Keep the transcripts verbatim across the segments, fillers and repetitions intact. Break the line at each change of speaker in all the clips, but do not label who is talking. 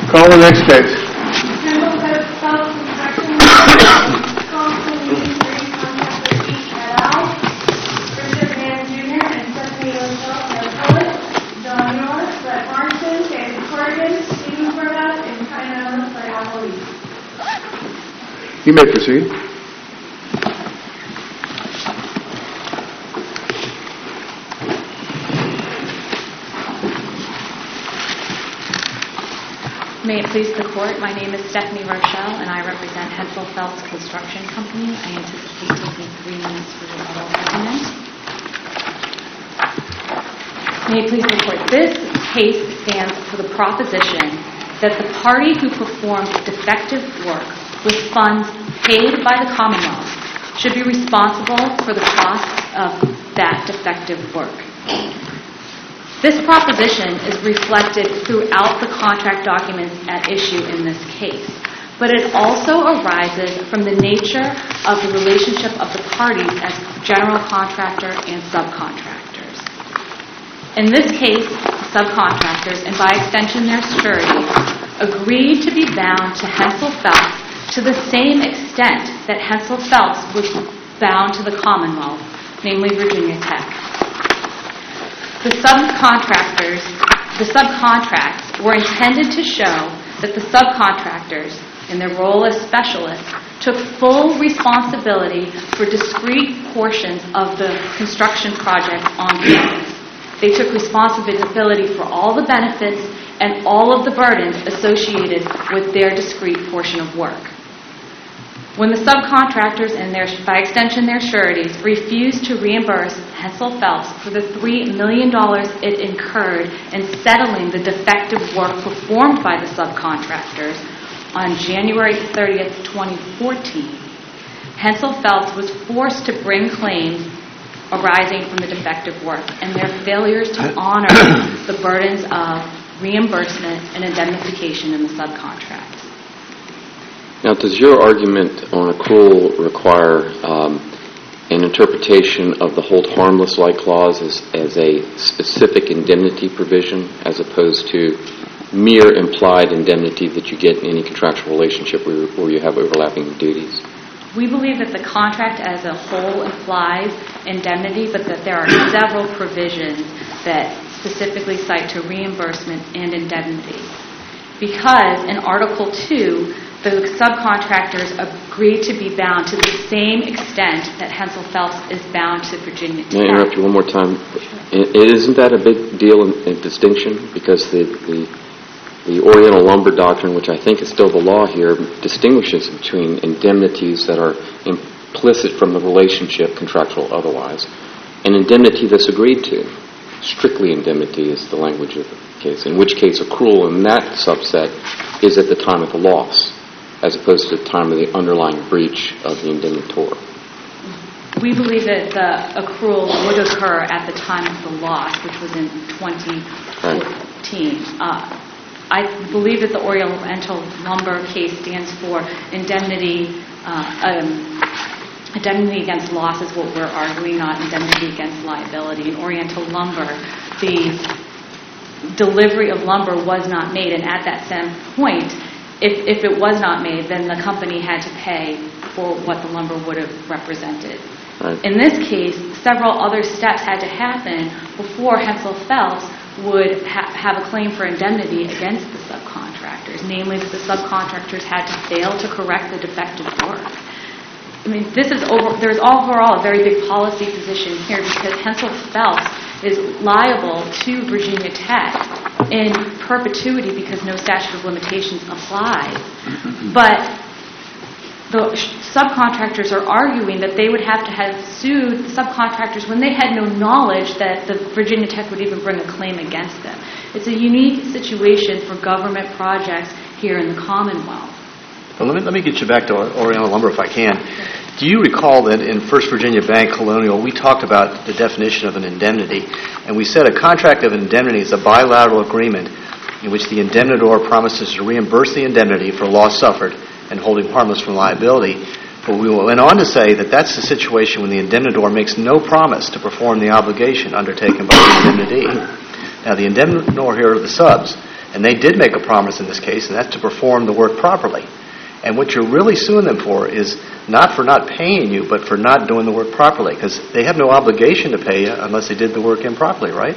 Call the next case. You may proceed.
May it please the Court, my name is Stephanie Rochelle, and I represent Hensel Phelps Construction Company. I anticipate taking three minutes for the oral argument. May it please the Court, this case stands for the proposition that the party who performed defective work with funds paid by the Commonwealth should be responsible for the costs of that defective work. This proposition is reflected throughout the contract documents at issue in this case, but it also arises from the nature of the relationship of the parties as general contractor and subcontractors. In this case, subcontractors, and by extension their surety, agreed to be bound to Hensel Phelps to the same extent that Hensel Phelps was bound to the Commonwealth, namely Virginia Tech. The subcontractors, the subcontracts were intended to show that the subcontractors, in their role as specialists, took full responsibility for discrete portions of the construction project on campus. They took responsibility for all the benefits and all of the burdens associated with their discrete portion of work. When the subcontractors and their, by extension their sureties, refused to reimburse Hensel Phelps for the three million dollars it incurred in settling the defective work performed by the subcontractors on January thirtieth, twenty fourteen, Hensel Phelps was forced to bring claims arising from the defective work and their failures to honor the burdens of reimbursement and indemnification in the subcontracts.
Now, does your argument on accrual require um, an interpretation of the hold harmless-like clause as, as a specific indemnity provision as opposed to mere implied indemnity that you get in any contractual relationship where, where you have overlapping duties?
We believe that the contract as a whole implies indemnity, but that there are several provisions that specifically cite to reimbursement and indemnity. Because in Article two, the subcontractors agreed to be bound to the same extent that Hensel Phelps is bound to Virginia Tech.
May I interrupt you one more time? Isn't that a big deal in, in distinction? Because the, the the Oriental Lumber Doctrine, which I think is still the law here, distinguishes between indemnities that are implicit from the relationship, contractual otherwise, and indemnity that's agreed to. Strictly indemnity is the language of the case, in which case accrual in that subset is at the time of the loss, as opposed to the time of the underlying breach of the indemnitor.
We believe that the accrual would occur at the time of the loss, which was in twenty fourteen. Right. Uh, I believe that the Oriental Lumber case stands for indemnity, uh, um, indemnity against loss is what we're arguing, not indemnity against liability. In Oriental Lumber, the delivery of lumber was not made, and at that same point, if, if it was not made, then the company had to pay for what the lumber would have represented.
Right.
In this case, several other steps had to happen before Hensel Phelps would ha- have a claim for indemnity against the subcontractors, namely that the subcontractors had to fail to correct the defective work. I mean, this is over, there's overall a very big policy position here because Hensel Phelps is liable to Virginia Tech in perpetuity because no statute of limitations applies. But the subcontractors are arguing that they would have to have sued the subcontractors when they had no knowledge that the Virginia Tech would even bring a claim against them. It's a unique situation for government projects here in the Commonwealth.
Well, let me let me get you back to Oriental Lumber if I can. Do you recall that in First Virginia Bank Colonial we talked about the definition of an indemnity, and we said a contract of indemnity is a bilateral agreement in which the indemnitor promises to reimburse the indemnity for loss suffered and hold him harmless from liability. But we went on to say that that's the situation when the indemnitor makes no promise to perform the obligation undertaken by the indemnity. Now, the indemnitor here are the subs. And they did make a promise in this case, and that's to perform the work properly. And what you're really suing them for is not for not paying you, but for not doing the work properly, because they have no obligation to pay you unless they did the work improperly, right?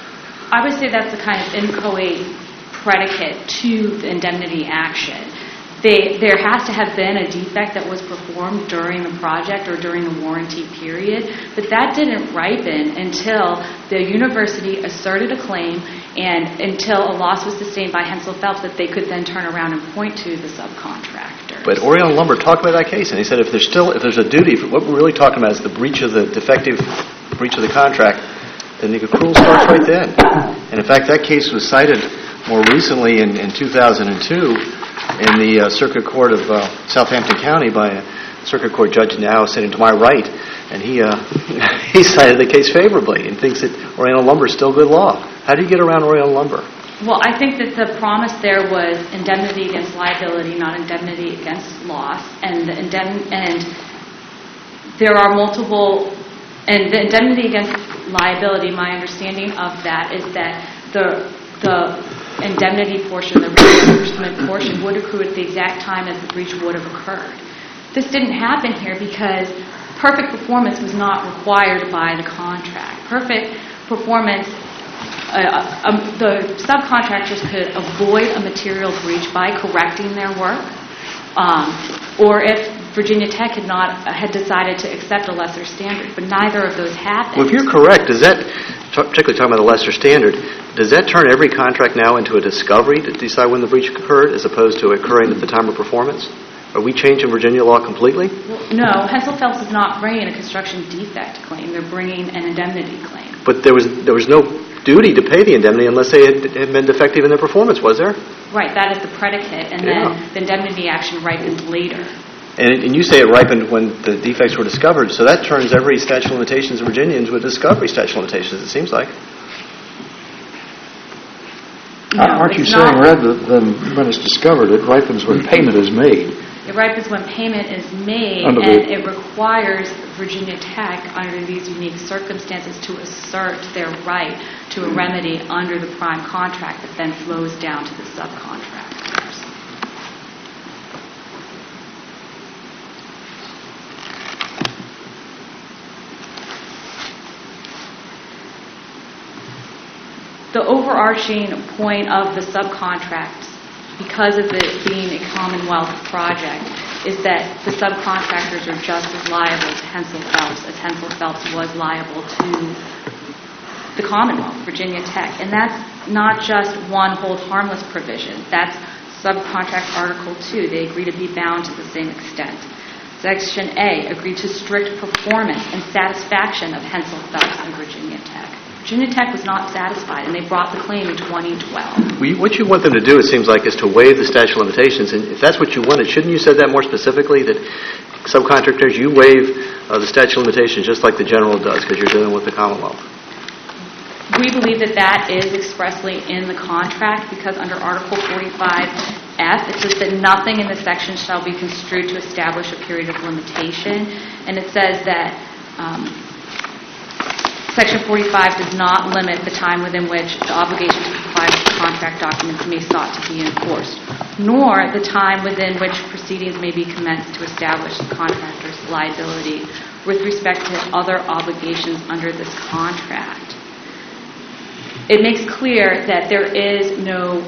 I would say that's the kind of inchoate predicate to the indemnity action. They, there has to have been a defect that was performed during the project or during the warranty period, but that didn't ripen until the university asserted a claim and until a loss was sustained by Hensel Phelps that they could then turn around and point to the subcontractor.
But Oriental Lumber talked about that case, and he said if there's still if there's a duty, what we're really talking about is the breach of the defective breach of the contract, then the accrual starts right then. And in fact, that case was cited more recently in, in two thousand two in the uh, Circuit Court of uh, Southampton County by a Circuit Court judge now sitting to my right, and he uh, he cited the case favorably and thinks that Oriental Lumber is still good law. How do you get around Oriental Lumber?
Well, I think that the promise there was indemnity against liability, not indemnity against loss, and the indemn- and there are multiple, and the indemnity against liability, my understanding of that is that the the indemnity portion, the reimbursement portion, would accrue at the exact time as the breach would have occurred. This didn't happen here because perfect performance was not required by the contract. Perfect performance, uh, um, the subcontractors could avoid a material breach by correcting their work, um, or if Virginia Tech had not uh, had decided to accept a lesser standard, but neither of those happened.
Well, if you're correct, does that, particularly talking about the lesser standard, does that turn every contract now into a discovery to decide when the breach occurred as opposed to occurring at the time of performance? Are we changing Virginia law completely?
Well, no, Hensel Phelps is not bringing a construction defect claim. They're bringing an indemnity claim.
But there was there was no duty to pay the indemnity unless they had, had been defective in their performance, was there?
Right, that is the predicate, and
Yeah.
then the indemnity action ripens later.
And, and you say it ripened when the defects were discovered, so that turns every statute of limitations in Virginia into a discovery statute of limitations, it seems like.
No,
Aren't you
it's
saying
not.
rather than when it's discovered, it ripens when payment is made?
It ripens when payment is made,
Under
and
the-
it requires Virginia Tech, under these unique circumstances, to assert their right to a remedy under the prime contract that then flows down to the subcontractors. The overarching point of the subcontracts, because of it being a Commonwealth project, is that the subcontractors are just as liable to Hensel Phelps as Hensel Phelps was liable to the Commonwealth, Virginia Tech. And that's not just one hold harmless provision. That's subcontract Article two. They agree to be bound to the same extent. Section A, agree to strict performance and satisfaction of Hensel Phelps and Virginia Tech. Virginia Tech was not satisfied, and they brought the claim in twenty twelve.
We, what you want them to do, it seems like, is to waive the statute of limitations. And if that's what you wanted, shouldn't you said that more specifically, that subcontractors, you waive uh, the statute of limitations just like the general does because you're dealing with the Commonwealth?
We believe that that is expressly in the contract because under Article forty-five F, it says that nothing in the section shall be construed to establish a period of limitation. And it says that um, Section forty-five does not limit the time within which the obligation to comply with the contract documents may sought to be enforced, nor the time within which proceedings may be commenced to establish the contractor's liability with respect to other obligations under this contract. It makes clear that there is no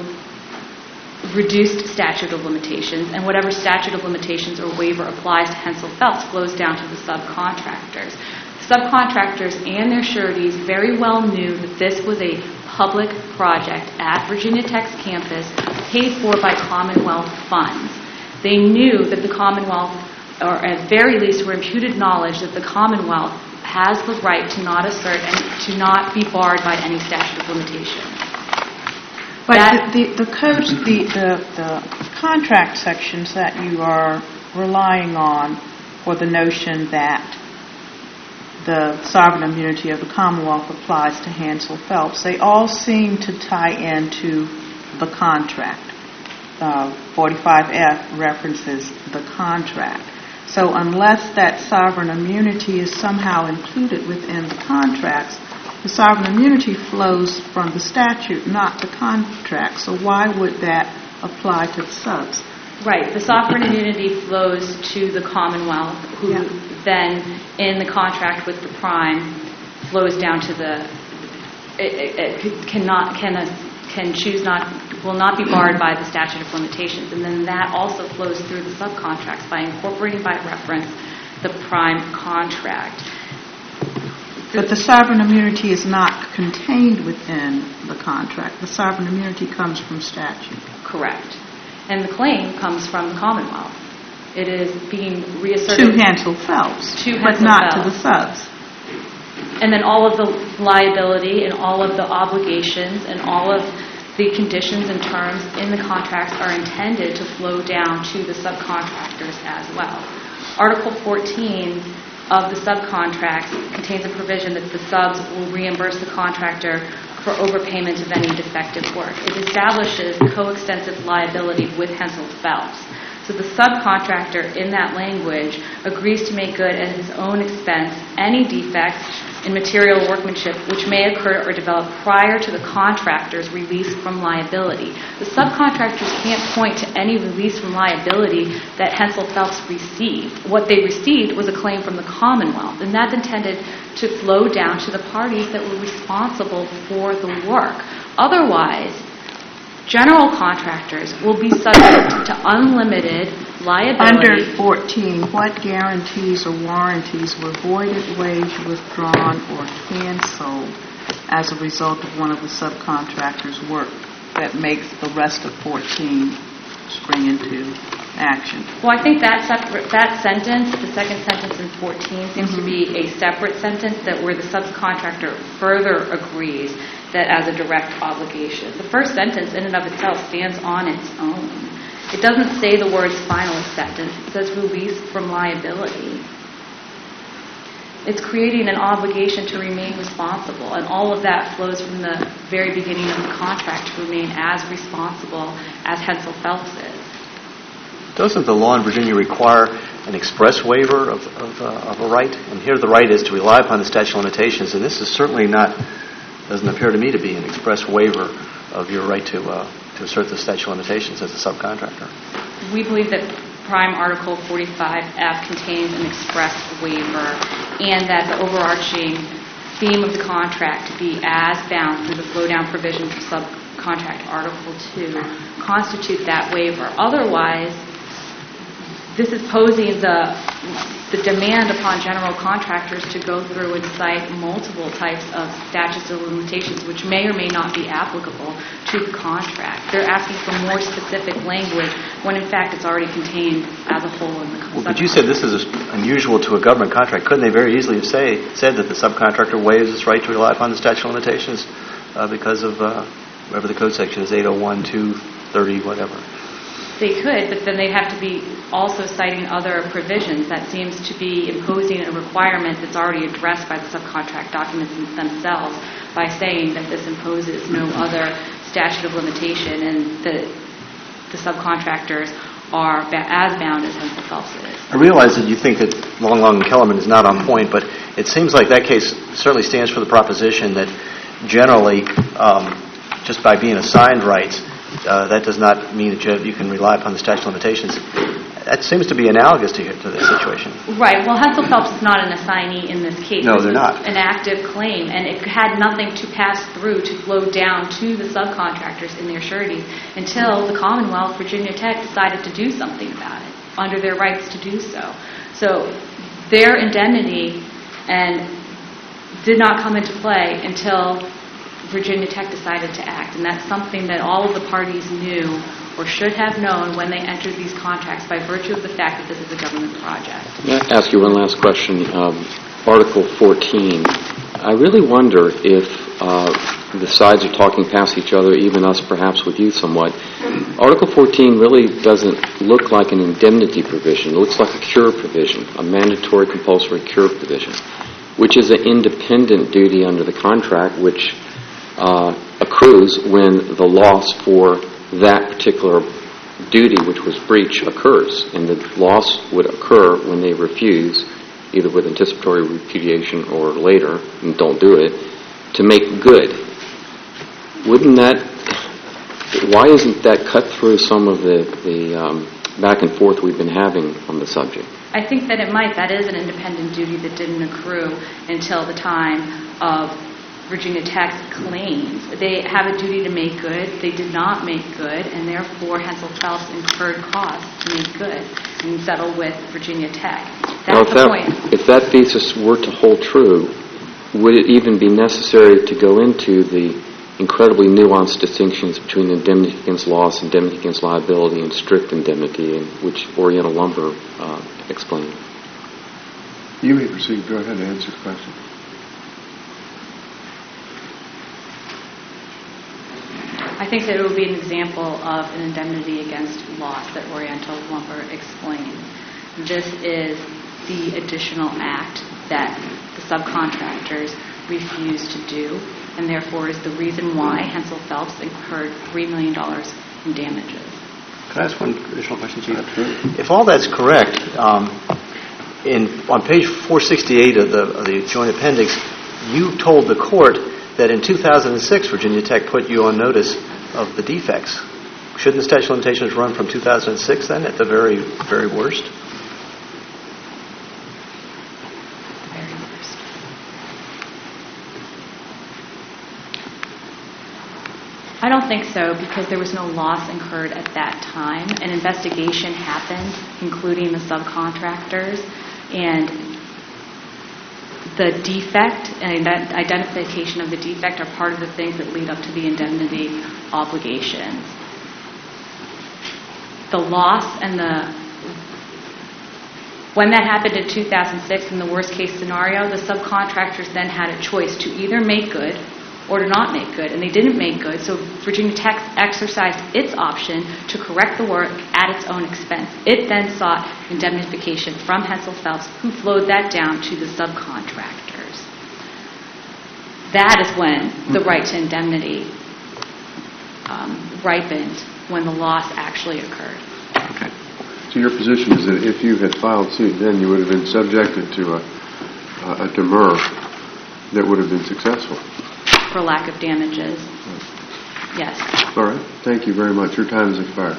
reduced statute of limitations, and whatever statute of limitations or waiver applies to Hensel Phelps flows down to the subcontractors. Subcontractors and their sureties very well knew that this was a public project at Virginia Tech's campus paid for by Commonwealth funds. They knew that the Commonwealth, or at very least were imputed knowledge that the Commonwealth has the right to not assert and to not be barred by any statute of limitation.
But
That-
the, the, the code, the, the, the contract sections that you are relying on for the notion that the sovereign immunity of the Commonwealth applies to Hensel Phelps, they all seem to tie into the contract. Uh, forty-five F references the contract. So unless that sovereign immunity is somehow included within the contracts, the sovereign immunity flows from the statute, not the contract. So why would that apply to the subs?
Right. The sovereign immunity flows to the Commonwealth, who
Yeah.
then, in the contract with the prime, flows down to the, it, it, it cannot, can, can choose not, will not be barred by the statute of limitations. And then that also flows through the subcontracts by incorporating by reference the prime contract.
But the sovereign immunity is not contained within the contract. The sovereign immunity comes from statute.
Correct. And the claim comes from the Commonwealth. It is being reasserted
To Hansel Phelps,
To
but
Hansel
not to
Phelps.
the subs.
And then all of the liability and all of the obligations and all of the conditions and terms in the contracts are intended to flow down to the subcontractors as well. Article fourteen of the subcontracts contains a provision that the subs will reimburse the contractor for overpayment of any defective work. It establishes coextensive liability with Hansel Phelps. So the subcontractor in that language agrees to make good at his own expense any defects in material workmanship which may occur or develop prior to the contractor's release from liability. The subcontractors can't point to any release from liability that Hansel Phelps received. What they received was a claim from the Commonwealth, and that's intended to flow down to the parties that were responsible for the work. Otherwise, general contractors will be subject to unlimited liability.
Under fourteen, what guarantees or warranties were voided, waived, withdrawn, or canceled as a result of one of the subcontractors' work that makes the rest of fourteen spring into action?
Well, I think that separate, that sentence, the second sentence in fourteen, seems
Mm-hmm.
to be a separate sentence that where the subcontractor further agrees that as a direct obligation. The first sentence in and of itself stands on its own. It doesn't say the words final acceptance. It says release from liability. It's creating an obligation to remain responsible, and all of that flows from the very beginning of the contract to remain as responsible as Hansel Phelps is.
Doesn't the law in Virginia require an express waiver of, of, uh, of a right? And here the right is to rely upon the statute of limitations, and this is certainly not, doesn't appear to me to be an express waiver of your right to uh, to assert the statute of limitations as a subcontractor.
We believe that Prime Article forty-five F contains an express waiver, and that the overarching theme of the contract to be as bound through the flow-down provisions of subcontract Article two constitute that waiver. Otherwise, this is posing the the demand upon general contractors to go through and cite multiple types of statutes of limitations which may or may not be applicable to the contract. They're asking for more specific language when in fact it's already contained as a whole in the contract.
Well, but you said this is unusual to a government contract. Couldn't they very easily have say, said that the subcontractor waives its right to rely upon the statute of limitations uh, because of uh, whatever the code section is, eight oh one, two thirty, whatever?
They could, but then they'd have to be also citing other provisions. That seems to be imposing a requirement that's already addressed by the subcontract documents themselves by saying that this imposes no other statute of limitation and that the subcontractors are ba- as bound as Hansel Phelps is.
I realize that you think that Long, Long, and Kellerman is not on point, but it seems like that case certainly stands for the proposition that generally, um, just by being assigned rights, uh, that does not mean that you, have, you can rely upon the statute of limitations. That seems to be analogous to, to this situation.
Right. Well, Hansel Phelps is not an assignee in this case.
No,
This
they're
was
not.
an active claim, and it had nothing to pass through to flow down to the subcontractors in their sureties until the Commonwealth, Virginia Tech, decided to do something about it under their rights to do so. So their indemnity and did not come into play until Virginia Tech decided to act, and that's something that all of the parties knew or should have known when they entered these contracts by virtue of the fact that this is a government project.
May I ask you one last question? Um, Article fourteen. I really wonder if uh, the sides are talking past each other, even us perhaps with you somewhat. Article fourteen really doesn't look like an indemnity provision. It looks like a cure provision, a mandatory compulsory cure provision, which is an independent duty under the contract, which uh, accrues when the loss for that particular duty, which was breach, occurs. And the loss would occur when they refuse, either with anticipatory repudiation or later, and don't do it. to make good. Wouldn't that, why isn't that cut through some of the, the um, back and forth we've been having on the subject?
I think that it might. That is an independent duty that didn't accrue until the time of Virginia Tech's claims. They have a duty to make good. They did not make good, and therefore Hensel Phelps incurred costs to make good and settle with Virginia Tech. That's
now, if
the
that,
point.
If that thesis were to hold true, would it even be necessary to go into the incredibly nuanced distinctions between indemnity against loss, indemnity against liability, and strict indemnity, in which Oriental Lumber uh, explained?
You may proceed. Go ahead and answer the question.
I think that it would be an example of an indemnity against loss that Oriental Lumber explained. This is the additional act that the subcontractors refused to do, and therefore is the reason why Hensel Phelps incurred three million dollars in damages.
Can I ask one additional question, Chief? If all that's correct, um, in on page four sixty-eight of the, of the joint appendix, you told the court that in two thousand six, Virginia Tech put you on notice of the defects. Shouldn't the statute of limitations run from two thousand six then, at the very, very worst?
Very worst. I don't think so, because there was no loss incurred at that time. An investigation happened, including the subcontractors, and the defect and that identification of the defect are part of the things that lead up to the indemnity obligations. The loss and the when that happened in two thousand six, in the worst case scenario, the subcontractors then had a choice to either make good or to not make good, and they didn't make good, so Virginia Tech exercised its option to correct the work at its own expense. It then sought indemnification from Hensel Phelps, who flowed that down to the subcontractors. That is when the right to indemnity um, ripened, when the loss actually occurred.
Okay. So your position is that if you had filed suit, then you would have been subjected to a, a, a demur that would have been successful.
For lack of damages. Yes.
All right. Thank you very much. Your time has expired.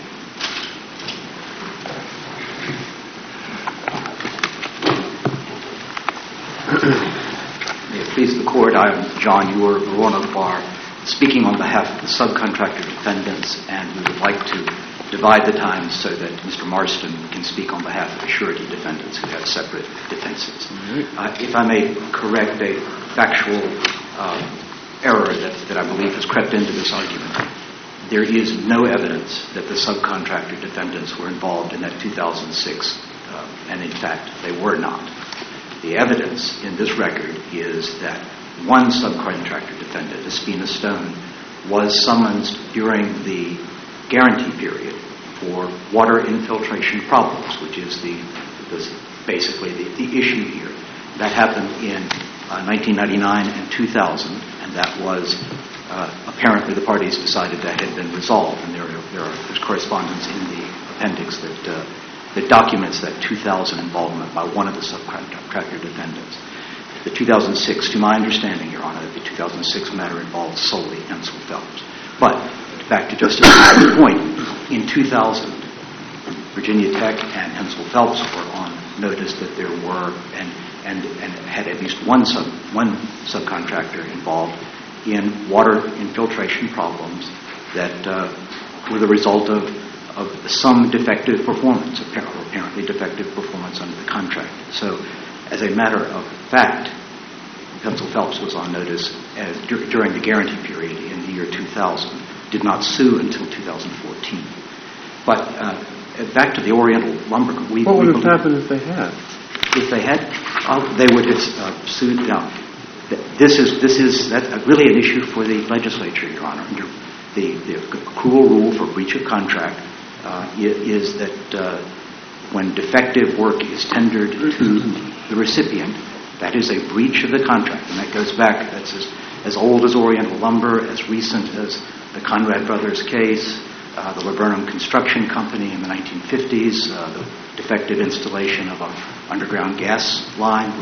May it please the Court, I am John Ewer, Roanoke Bar, speaking on behalf of the subcontractor defendants, and we would like to divide the time so that Mister Marston can speak on behalf of the surety defendants who have separate defenses. Mm-hmm. Uh, if I may correct a factual uh, error that, that I believe has crept into this argument. There is no evidence that the subcontractor defendants were involved in that two thousand six, uh, and in fact, they were not. The evidence in this record is that one subcontractor defendant, Espina Stone, was summoned during the guarantee period for water infiltration problems, which is the, the basically the, the issue here. That happened in uh, nineteen ninety-nine and two thousand, and that was uh, apparently the parties decided that had been resolved, and there, there are, there's correspondence in the appendix that, uh, that documents that two thousand involvement by one of the subcontractor defendants. The two thousand six, to my understanding, Your Honor, the two thousand six matter involved solely Hensel Phelps. But back to Justice Breyer's point, in two thousand, Virginia Tech and Hensel Phelps were on notice that there were and and, and had at least one sub one subcontractor involved in water infiltration problems that uh, were the result of, of some defective performance, apparently defective performance under the contract. So, as a matter of fact, Hensel Phelps was on notice as, dur- during the guarantee period in the year two thousand, did not sue until two thousand fourteen. But uh, back to the Oriental Lumber. We,
what would
we
have
believe,
happened if they had?
If they had, uh, they would have uh, sued. Now, this is this is that's really an issue for the legislature, Your Honor. Under the the cruel rule for breach of contract uh, is that uh, when defective work is tendered to the recipient, that is a breach of the contract, and that goes back. That's as, as old as Oriental Lumber, as recent as the Conrad Brothers case, uh, the Laburnum Construction Company in the nineteen fifties, uh, the defective installation of an underground gas line, which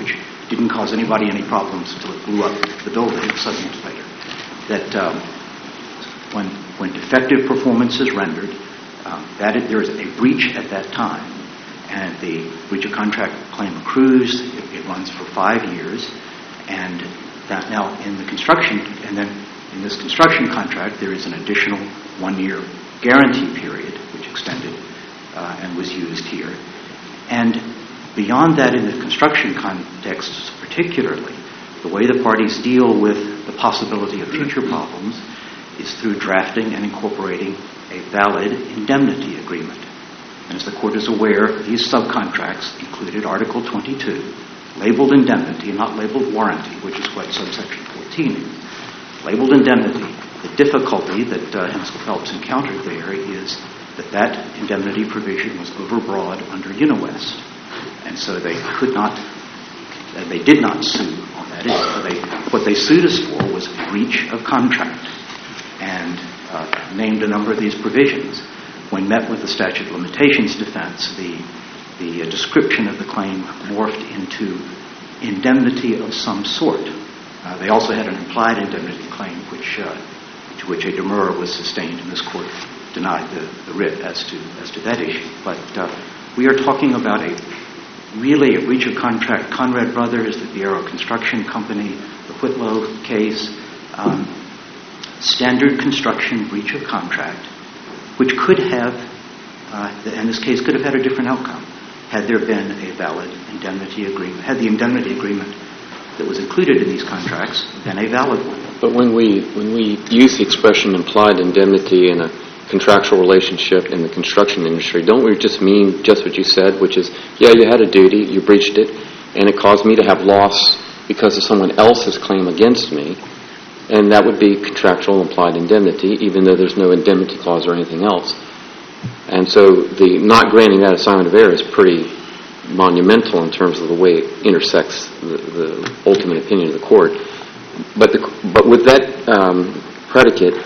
didn't cause anybody any problems until it blew up the building seven years later. That um, when when defective performance is rendered, um, that it, there is a breach at that time, and the breach of contract claim accrues. It, it runs for five years, and that now in the construction, and then in this construction contract, there is an additional one-year guarantee period, which extended uh, and was used here. And beyond that, in the construction context particularly, the way the parties deal with the possibility of future problems is through drafting and incorporating a valid indemnity agreement. And as the Court is aware, these subcontracts included Article twenty-two, labeled indemnity, not labeled warranty, which is what subsection fourteen is. Labeled indemnity. The difficulty that uh, Hensel Phelps encountered there is that that indemnity provision was overbroad under UniWest. And so they could not, uh, they did not sue on that issue. They, what they sued us for was breach of contract, and uh, named a number of these provisions. When met with the statute of limitations defense, the, the uh, description of the claim morphed into indemnity of some sort. Uh, they also had an implied indemnity claim, which uh, to which a demurrer was sustained, and this Court denied the, the writ as to as to that issue. But uh, we are talking about a really a breach of contract. Conrad Brothers, the Bureau Construction Company, the Whitlow case, um, standard construction breach of contract, which could have, uh, and this case could have had a different outcome had there been a valid indemnity agreement, had the indemnity agreement that was included in these contracts been a valid one.
But when we when we use the expression implied indemnity in a contractual relationship in the construction industry, don't we just mean just what you said, which is, yeah, you had a duty, you breached it, and it caused me to have loss because of someone else's claim against me, and that would be contractual implied indemnity, even though there's no indemnity clause or anything else. And so the not granting that assignment of error is pretty monumental in terms of the way it intersects the, the ultimate opinion of the Court. But the, but with that um, predicate,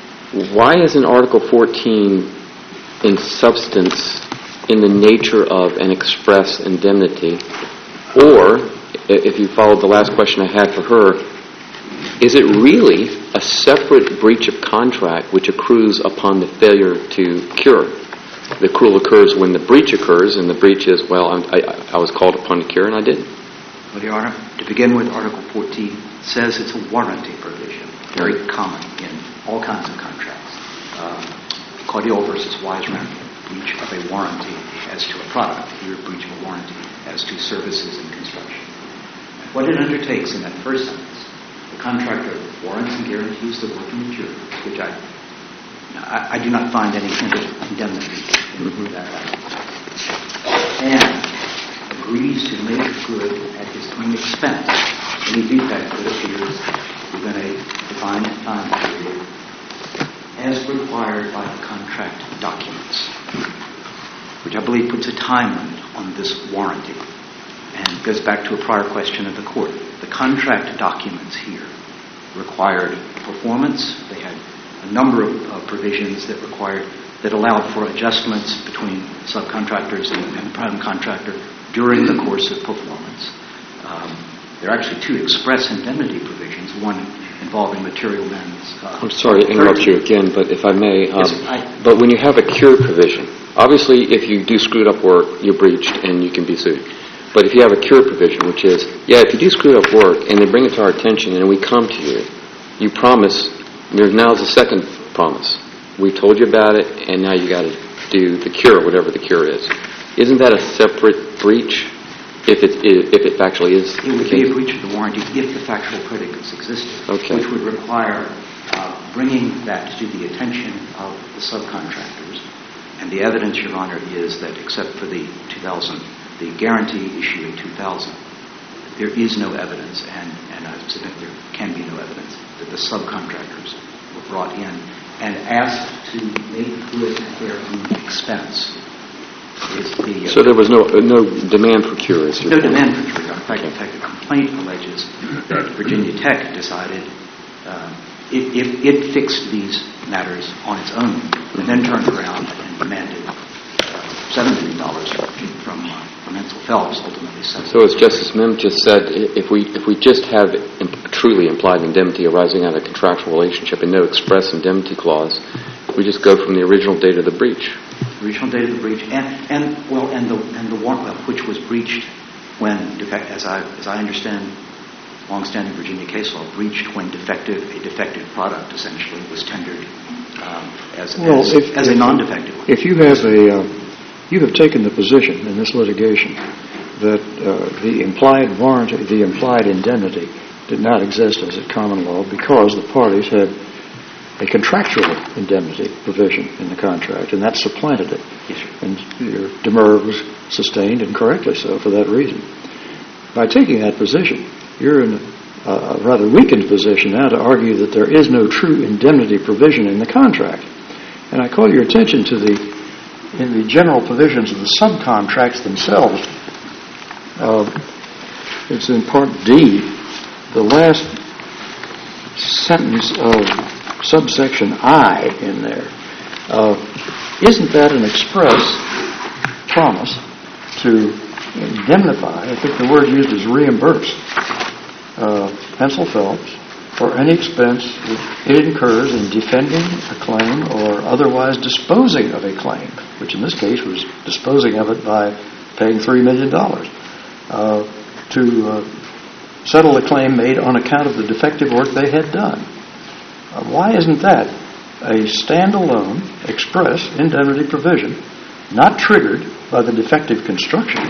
why isn't Article fourteen in substance in the nature of an express indemnity? Or, if you followed the last question I had for her, is it really a separate breach of contract which accrues upon the failure to cure? The accrual occurs when the breach occurs, and the breach is, well, I, I, I was called upon to cure, and I didn't.
Well, Your Honor, to begin with, Article fourteen says it's a warranty provision, very common in all kinds of contracts. Um, Cordial versus Wiseman, breach of a warranty as to a product, here breach of a warranty as to services and construction. What it undertakes in that first sentence, the contractor warrants and guarantees the working materials, which I, I, I do not find any hint of indemnity in mm-hmm. that. And agrees to make good at his own expense any defect that appears within a defined time period as required by the contract documents, which I believe puts a time limit on this warranty and goes back to a prior question of the Court. The contract documents here required performance. They had a number of uh, provisions that required that allowed for adjustments between subcontractors and, and the prime contractor during the course of performance. Um, there are actually two express indemnity provisions, one involving material men's... Uh,
I'm sorry to interrupt you again, but if I may, um,
yes, I,
but when you have a cure provision, obviously if you do screwed up work, you're breached and you can be sued. But if you have a cure provision, which is, yeah, if you do screwed up work and they bring it to our attention and we come to you, you promise, there's now the second promise. We told you about it and now you got to do the cure, whatever the cure is. Isn't that a separate breach if it, if it factually is?
It would be a breach of the warranty if the factual predicates existed,
okay.
which would require uh, bringing that to the attention of the subcontractors. And the evidence, Your Honor, is that except for the two thousand, the guarantee issue in two thousand, there is no evidence, and, and I submit there can be no evidence, that the subcontractors were brought in and asked to make good at their own expense. The, uh,
so there was no uh, no demand for cure, is
No demand for cure. In fact, in fact, the complaint alleges that Virginia Tech decided uh, it, it, it fixed these matters on its own and then turned around and demanded uh, seven million dollars from, uh, from Hensel Phelps, ultimately seven.
So as Justice Mim just said, i- if we if we just have im- truly implied indemnity arising out of a contractual relationship and no express indemnity clause, we just go from the original date of the breach.
Original date of the breach, and, and well, and the and the warrant uh, which was breached when, defect, as I as I understand, longstanding Virginia case law, breached when defective a defective product essentially was tendered um, as,
Well,
as,
if-
as a
if-
non-defective one.
If you have a, uh, you have taken the position in this litigation that uh, the implied warranty, the implied indemnity did not exist as a common law because the parties had a contractual indemnity provision in the contract, and that supplanted it.
Yes, sir.
And your demur was sustained, and correctly so, for that reason. By taking that position, you're in a rather weakened position now to argue that there is no true indemnity provision in the contract. And I call your attention to the, in the general provisions of the subcontracts themselves, uh, it's in Part D, the last sentence of subsection I in there. Uh, isn't that an express promise to indemnify? I think the word used is reimburse uh, Hensel Phelps for any expense that it incurs in defending a claim or otherwise disposing of a claim, which in this case was disposing of it by paying three million dollars uh, to uh, settle a claim made on account of the defective work they had done. Uh, why isn't that a standalone express indemnity provision not triggered by the defective construction?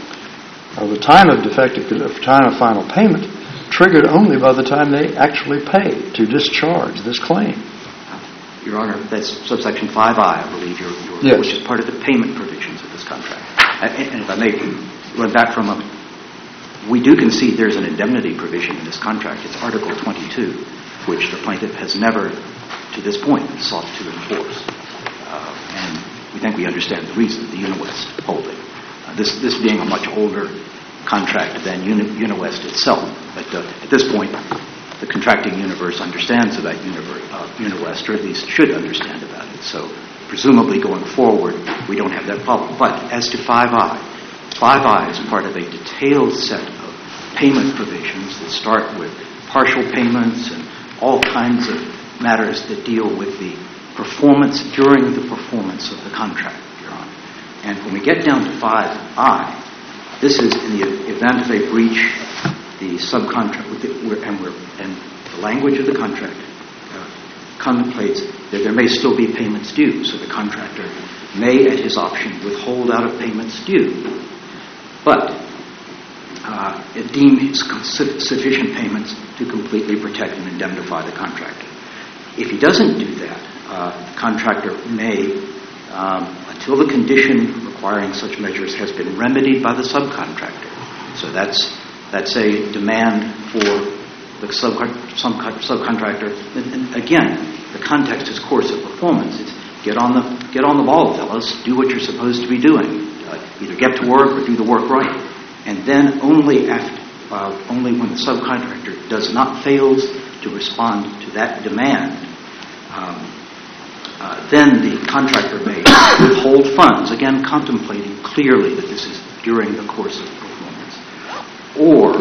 Uh, the time of defective, the time of final payment triggered only by the time they actually pay to discharge this claim.
Your Honor, that's subsection five I, I believe, you're, you're,
Yes.
which is part of the payment provisions of this contract. And, and if I may run back for a moment, we do concede there's an indemnity provision in this contract. It's Article twenty-two, which the plaintiff has never, to this point, sought to enforce. Uh, and we think we understand the reason, the Uniwest holding. Uh, this, this being a much older contract than Uni, Uniwest itself. But uh, at this point, the contracting universe understands about universe, uh, Uniwest, or at least should understand about it. So presumably going forward, we don't have that problem. But as to five I, five I is part of a detailed set of payment provisions that start with partial payments and all kinds of matters that deal with the performance during the performance of the contract, Your Honor. And when we get down to five I, this is in the event of a breach, the subcontract, and, we're, and the language of the contract uh, contemplates that there may still be payments due, so the contractor may, at his option, withhold out of payments due, but uh, it deems sufficient payments to completely protect and indemnify the contractor. If he doesn't do that, uh, the contractor may, um, until the condition requiring such measures has been remedied by the subcontractor. So that's that's a demand for the subcon- subcontractor. And, and again, the context is course of performance. It's get on the get on the ball, fellas. Do what you're supposed to be doing. Uh, either get to work or do the work right. And then only after, uh, only when the subcontractor does not fails to respond to that demand, um, uh, then the contractor may withhold funds. Again, contemplating clearly that this is during the course of performance, or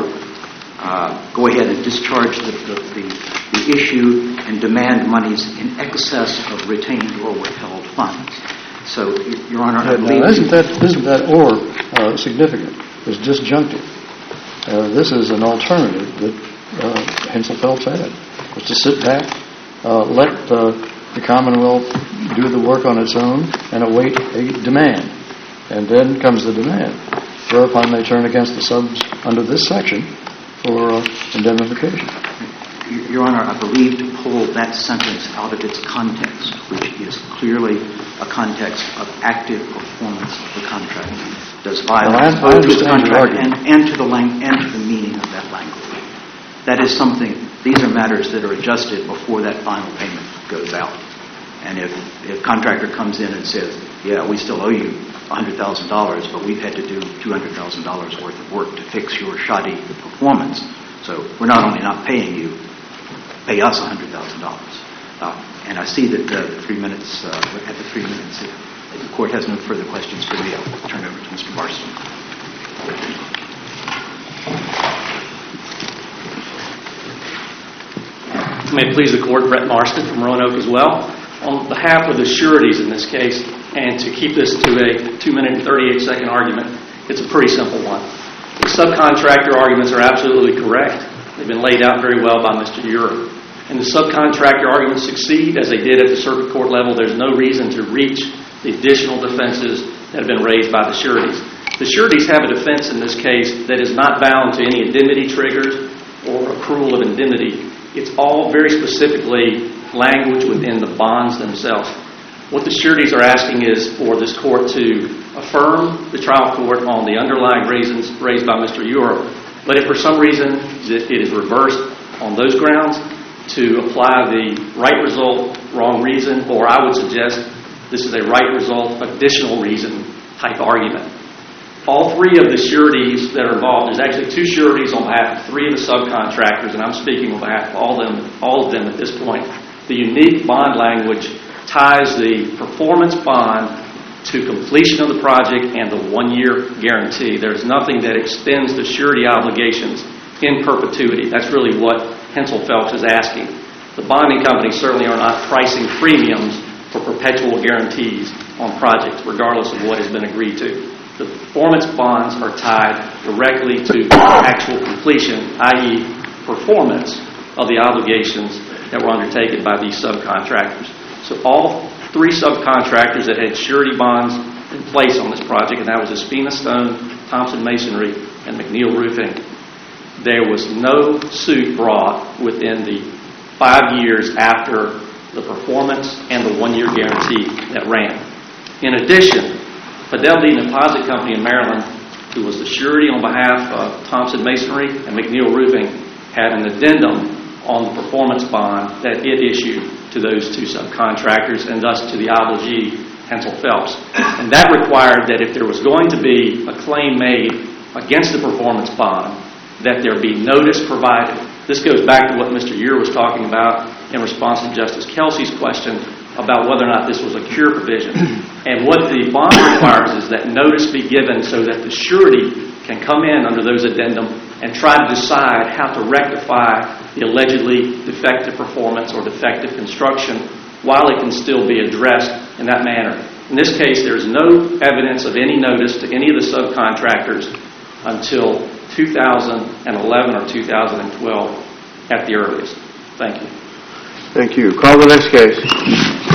uh, go ahead and discharge the, the, the, the issue and demand monies in excess of retained or withheld funds. So, Your Honor, I
Now,
believe...
isn't that, isn't that or uh, significant? It's disjunctive. Uh, this is an alternative that uh, Hensel Phelps had, was to sit back, uh, let uh, the Commonwealth do the work on its own and await a demand. And then comes the demand. Whereupon they turn against the subs under this section for uh, indemnification.
Your Honor, I believe to pull that sentence out of its context, which is clearly a context of active performance of the contract, does violence
well, I, I
both to the
understand your
contract and,
argument.
and to the lang- and to the meaning of that language. That is something. These are matters that are adjusted before that final payment goes out. And if if contractor comes in and says, "Yeah, we still owe you one hundred thousand dollars, but we've had to do two hundred thousand dollars worth of work to fix your shoddy performance, so we're not only not paying you, pay us one hundred thousand dollars." Uh, and I see that uh, the three minutes, uh, at the three minutes, if the Court has no further questions for me, I'll turn over to Mister Marston.
May it please the Court, Brett Marston from Roanoke as well. On behalf of the sureties in this case, and to keep this to a two minute and thirty-eight second argument, it's a pretty simple one. The subcontractor arguments are absolutely correct. They've been laid out very well by Mister Ure. And the subcontractor arguments succeed as they did at the circuit court level. There's no reason to reach the additional defenses that have been raised by the sureties. The sureties have a defense in this case that is not bound to any indemnity triggers or accrual of indemnity. It's all very specifically language within the bonds themselves. What the sureties are asking is for this court to affirm the trial court on the underlying reasons raised by Mister Ure, but if for some reason it is reversed on those grounds, to apply the right result, wrong reason, or I would suggest this is a right result, additional reason type argument. All three of the sureties that are involved, there's actually two sureties on behalf of three of the subcontractors, and I'm speaking on behalf of all of them, all of them at this point. The unique bond language ties the performance bond to completion of the project and the one-year guarantee. There's nothing that extends the surety obligations in perpetuity. That's really what Hensel Phelps is asking. The bonding companies certainly are not pricing premiums for perpetual guarantees on projects, regardless of what has been agreed to. The performance bonds are tied directly to actual completion, that is performance of the obligations that were undertaken by these subcontractors. So all three subcontractors that had surety bonds in place on this project, and that was Espina Stone, Thompson Masonry, and McNeil Roofing, there was no suit brought within the five years after the performance and the one-year guarantee that ran. In addition, Fidelity Deposit Company in Maryland, who was the surety on behalf of Thompson Masonry and McNeil Roofing, had an addendum on the performance bond that it issued to those two subcontractors and thus to the obligee, Hensel Phelps. And that required that if there was going to be a claim made against the performance bond, that there be notice provided. This goes back to what Mister Ure was talking about in response to Justice Kelsey's question about whether or not this was a cure provision. And what the bond requires is that notice be given so that the surety can come in under those addendum and try to decide how to rectify the allegedly defective performance or defective construction while it can still be addressed in that manner. In this case, there is no evidence of any notice to any of the subcontractors until two thousand eleven or two thousand twelve at the earliest. Thank you.
Thank you. Call the next case.